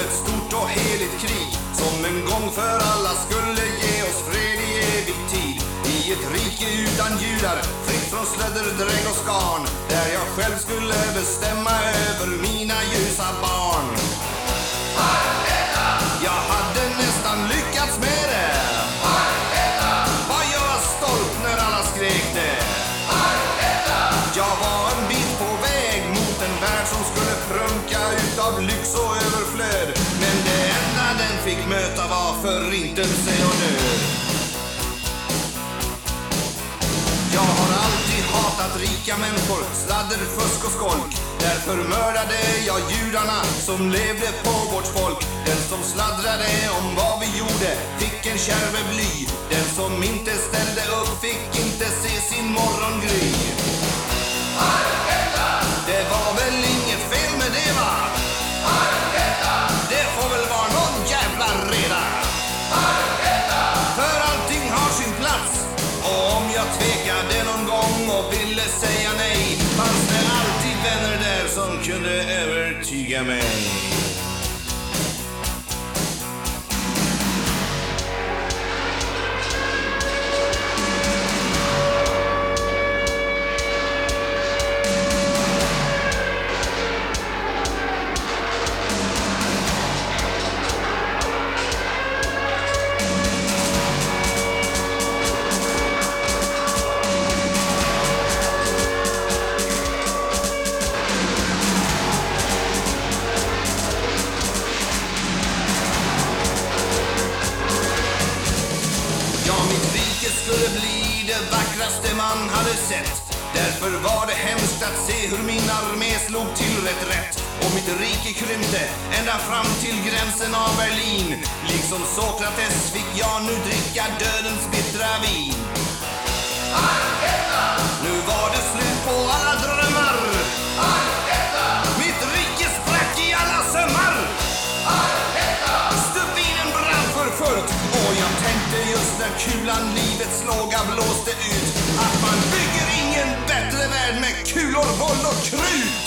ett stort och heligt krig som en gång för alla skulle ge oss fred i evig tid. I ett rike utan judar, fritt från slödder, dräng och skarn, där jag själv skulle bestämma över mina ljusa barn. Jag hade nästan lyckats med det. Var jag stolt när alla skrek det. Jag var en bit på väg mot en värld som skulle prunka utav lyx och överflöd. Men det enda den fick möta var förintelse och död. Jag har alltid hatat rika människor, sladder, fusk och skolk. Därför mördade jag judarna som levde på vårt folk. Den som sladdrade om vad vi gjorde fick en kärve bly. Den som inte ställde upp fick inte se sin morgongry. Det var väl inget fel med det, va? Det får väl vara någon jävla reda. För allting har sin plats. Och om jag tvekade någon gång och ville säga nej, fanns det alltid vänner där som kunde övertyga mig. Skulle bli det vackraste man hade sett. Därför var det hemskt att se hur min armé slog till reträtt. Och mitt rike krympte ända fram till gränsen av Berlin. Liksom Sokrates fick jag nu dricka dödens bittra vin. Nu var det slut på alla drömmar. Mitt rike sprack i alla sömmar. Stubinen brann för fullt. Och jag tänkte just när kulan livets låga blåste ut att man bygger ingen bättre värld med kulor, våld och krut.